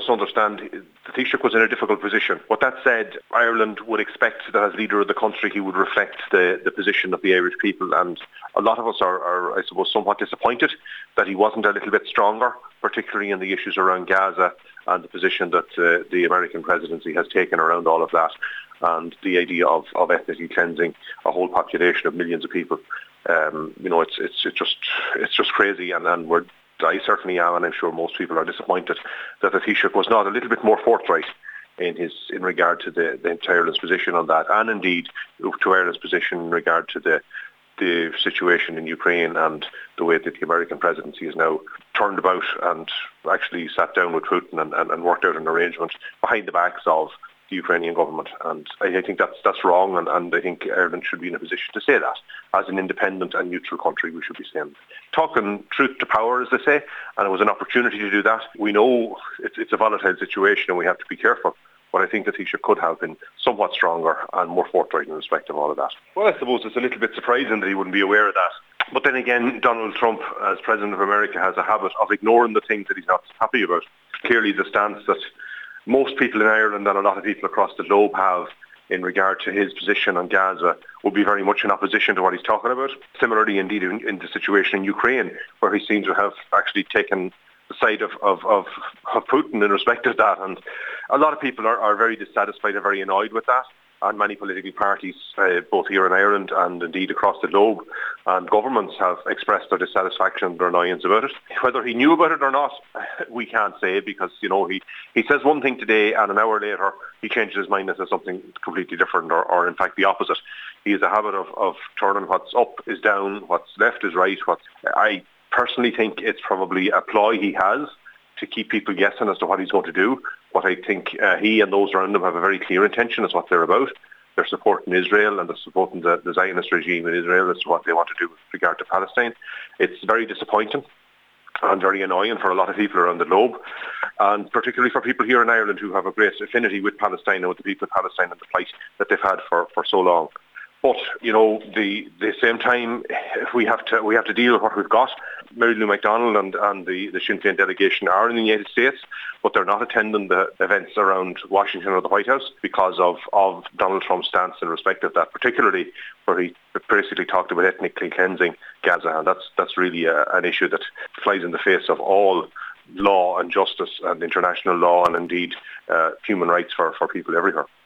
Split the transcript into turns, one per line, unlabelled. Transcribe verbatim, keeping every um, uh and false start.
must understand the Taoiseach was in a difficult position. But that said, Ireland would expect that as leader of the country he would reflect the, the position of the Irish people, and a lot of us are, are, I suppose, somewhat disappointed that he wasn't a little bit stronger, particularly in the issues around Gaza and the position that uh, the American presidency has taken around all of that, and the idea of, of ethnically cleansing a whole population of millions of people. Um, you know, it's it's it's just it's just crazy, and, and we're I certainly am, and I'm sure most people are disappointed that the Taoiseach was not a little bit more forthright in his in regard to the, the Ireland's position on that, and indeed to Ireland's position in regard to the the situation in Ukraine and the way that the American presidency is now turned about and actually sat down with Putin and, and, and worked out an arrangement behind the backs of the Ukrainian government. And I, I think that's that's wrong, and, and I think Ireland should be in a position to say that. As an independent and neutral country, we should be saying, talking truth to power, as they say, and it was an opportunity to do that. We know it's, it's a volatile situation and we have to be careful, but I think the Taoiseach could have been somewhat stronger and more forthright in respect of all of that. Well, I suppose it's a little bit surprising that he wouldn't be aware of that. But then again, Donald Trump, as President of America, has a habit of ignoring the things that he's not happy about. Clearly the stance that most people in Ireland and a lot of people across the globe have in regard to his position on Gaza would be very much in opposition to what he's talking about. Similarly, indeed, in, in the situation in Ukraine, where he seems to have actually taken the side of, of, of, of Putin in respect of that. And a lot of people are, are very dissatisfied and very annoyed with that. And many political parties, uh, both here in Ireland and indeed across the globe, and governments have expressed their dissatisfaction and their annoyance about it. Whether he knew about it or not, we can't say, because, you know, he, he says one thing today and an hour later he changes his mind and says something completely different, or, or in fact the opposite. He has a habit of, of turning what's up is down, what's left is right. What's, I personally think it's probably a ploy he has to keep people guessing as to what he's going to do. But I think uh, he and those around him have a very clear intention as what they're about. They're supporting Israel and they're supporting the, the Zionist regime in Israel as to what they want to do with regard to Palestine. It's very disappointing and very annoying for a lot of people around the globe, and particularly for people here in Ireland who have a great affinity with Palestine and with the people of Palestine and the plight that they've had for, for so long. But, you know, the the same time, we have to we have to deal with what we've got. Mary Lou McDonald and, and the, the Sinn Féin delegation are in the United States, but they're not attending the events around Washington or the White House because of, of Donald Trump's stance in respect of that, particularly where he basically talked about ethnically cleansing Gaza. And that's, that's really a, an issue that flies in the face of all law and justice and international law and indeed uh, human rights for, for people everywhere.